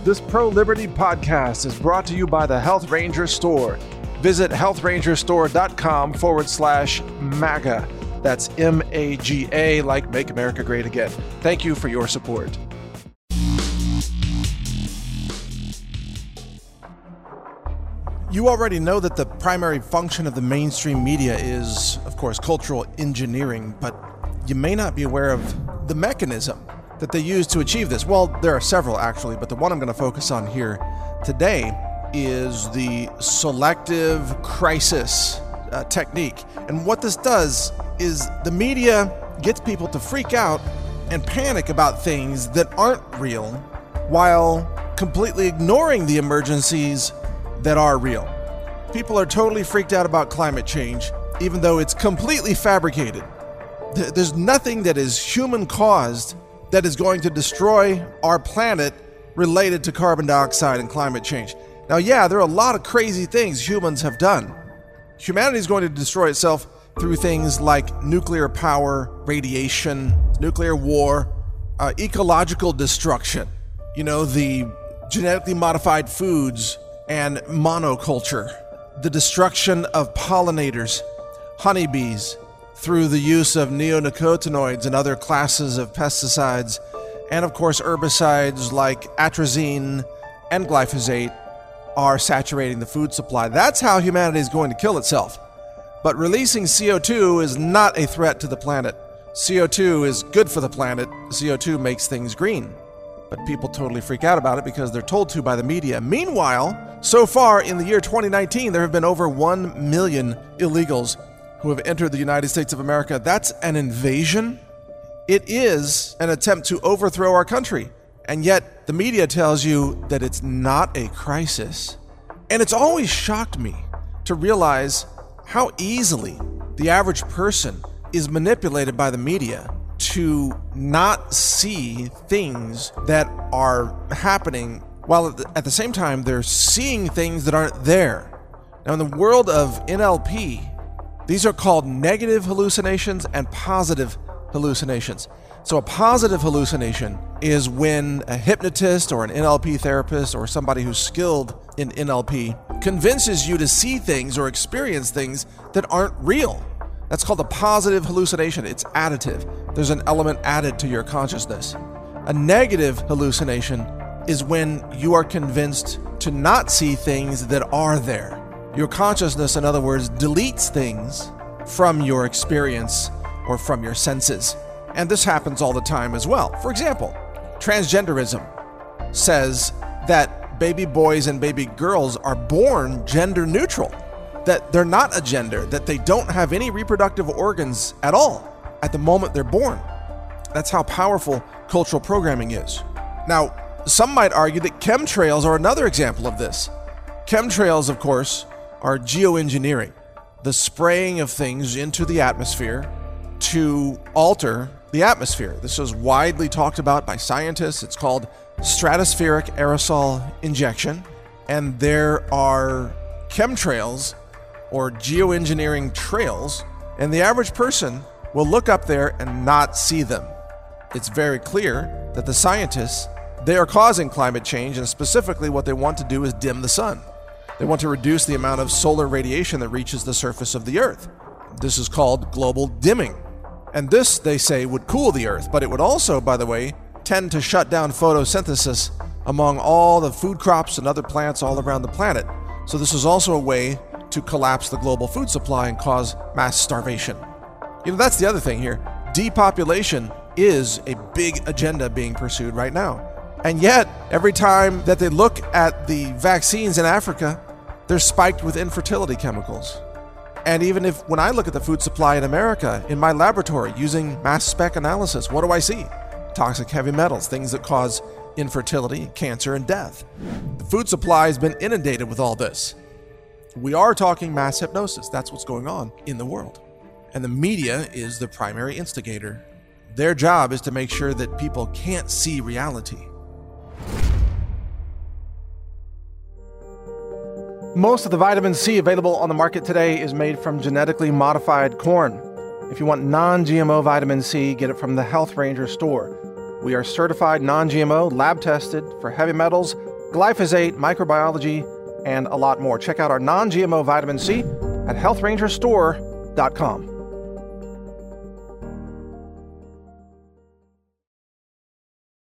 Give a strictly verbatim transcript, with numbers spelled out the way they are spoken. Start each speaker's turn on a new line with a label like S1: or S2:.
S1: This Pro-Liberty podcast is brought to you by the Health Ranger Store. Visit healthrangerstore.com forward slash MAGA. That's M A G A, like Make America Great Again. Thank you for your support. You already know that the primary function of the mainstream media is, of course, cultural engineering, but you may not be aware of the mechanism that they use to achieve this. Well, there are several actually, but the one I'm going to focus on here today is the selective crisis uh, technique. And what this does is the media gets people to freak out and panic about things that aren't real while completely ignoring the emergencies that are real. People are totally freaked out about climate change, even though it's completely fabricated. There's nothing that is human-caused that is going to destroy our planet related to carbon dioxide and climate change. Now, yeah, there are a lot of crazy things humans have done. Humanity is going to destroy itself through things like nuclear power, radiation, nuclear war, uh, ecological destruction, you know, the genetically modified foods and monoculture, the destruction of pollinators, honeybees, through the use of neonicotinoids and other classes of pesticides, and of course herbicides like atrazine and glyphosate are saturating the food supply. That's how humanity is going to kill itself. But releasing C O two is not a threat to the planet. C O two is good for the planet. C O two makes things green. But people totally freak out about it because they're told to by the media. Meanwhile, so far in the year twenty nineteen, there have been over one million illegals who have entered the United States of America. That's an invasion. It is an attempt to overthrow our country. And yet the media tells you that it's not a crisis. And it's always shocked me to realize how easily the average person is manipulated by the media to not see things that are happening, while at the same time they're seeing things that aren't there. Now, in the world of N L P, these are called negative hallucinations and positive hallucinations. So a positive hallucination is when a hypnotist or an N L P therapist or somebody who's skilled in N L P convinces you to see things or experience things that aren't real. That's called a positive hallucination. It's additive. There's an element added to your consciousness. A negative hallucination is when you are convinced to not see things that are there. Your consciousness, in other words, deletes things from your experience or from your senses. And this happens all the time as well. For example, transgenderism says that baby boys and baby girls are born gender neutral, that they're not a gender, that they don't have any reproductive organs at all at the moment they're born. That's how powerful cultural programming is. Now, some might argue that chemtrails are another example of this. Chemtrails, of course, are geoengineering, the spraying of things into the atmosphere to alter the atmosphere. This is widely talked about by scientists. It's called stratospheric aerosol injection. And there are chemtrails or geoengineering trails, and the average person will look up there and not see them. It's very clear that the scientists, they are causing climate change, and specifically what they want to do is dim the sun. They want to reduce the amount of solar radiation that reaches the surface of the Earth. This is called global dimming. And this, they say, would cool the Earth, but it would also, by the way, tend to shut down photosynthesis among all the food crops and other plants all around the planet. So this is also a way to collapse the global food supply and cause mass starvation. You know, that's the other thing here. Depopulation is a big agenda being pursued right now. And yet, every time that they look at the vaccines in Africa, they're spiked with infertility chemicals. And even if, when I look at the food supply in America, in my laboratory, using mass spec analysis, what do I see? Toxic heavy metals, things that cause infertility, cancer, and death. The food supply has been inundated with all this. We are talking mass hypnosis. That's what's going on in the world. And the media is the primary instigator. Their job is to make sure that people can't see reality. Most of the vitamin C available on the market today is made from genetically modified corn. If you want non-G M O vitamin C, get it from the Health Ranger Store. We are certified non-G M O, lab tested for heavy metals, glyphosate, microbiology, and a lot more. Check out our non G M O vitamin C at health ranger store dot com.